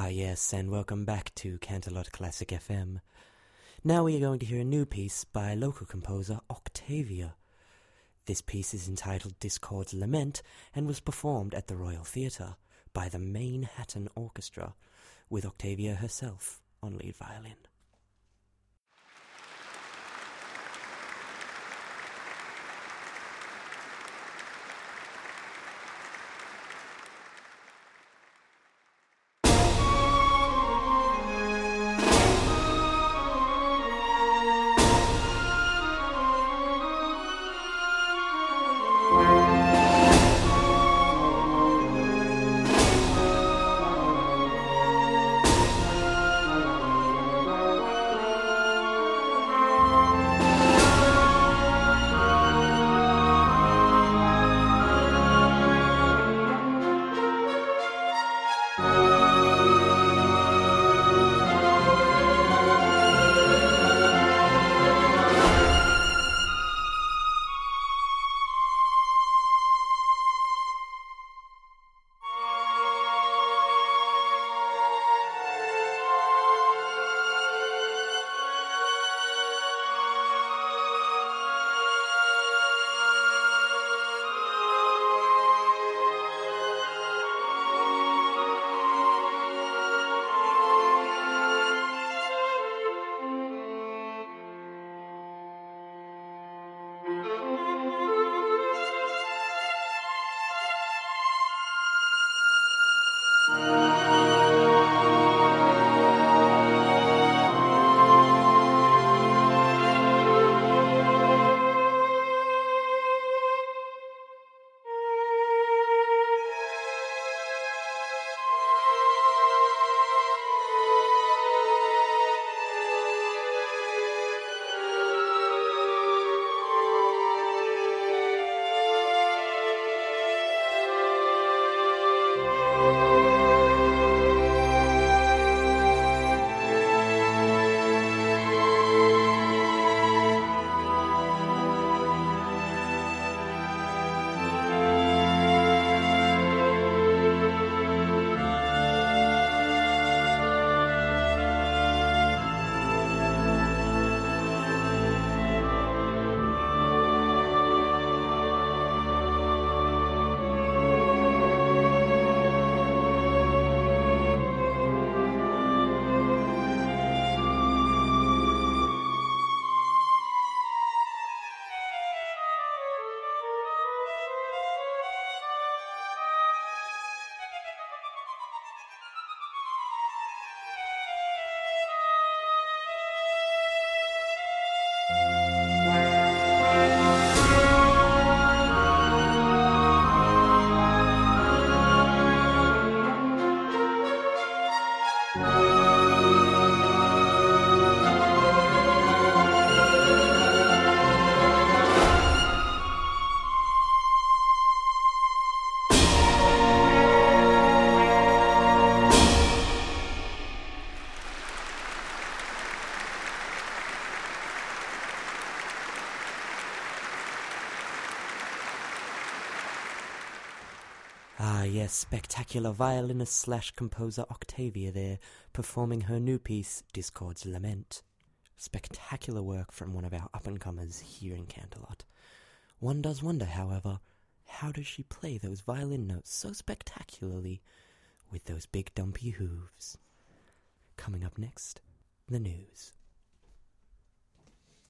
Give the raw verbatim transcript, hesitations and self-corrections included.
yes, and welcome back to Canterlot Classic F M. Now we are going to hear a new piece by local composer Octavia. This piece is entitled Discord's Lament and was performed at the Royal Theatre by the Manhattan Orchestra, with Octavia herself on lead violin. Ah, yes, spectacular violinist slash composer Octavia there, performing her new piece, Discord's Lament. Spectacular work from one of our up-and-comers here in Canterlot. One does wonder, however, how does she play those violin notes so spectacularly with those big dumpy hooves? Coming up next, the news.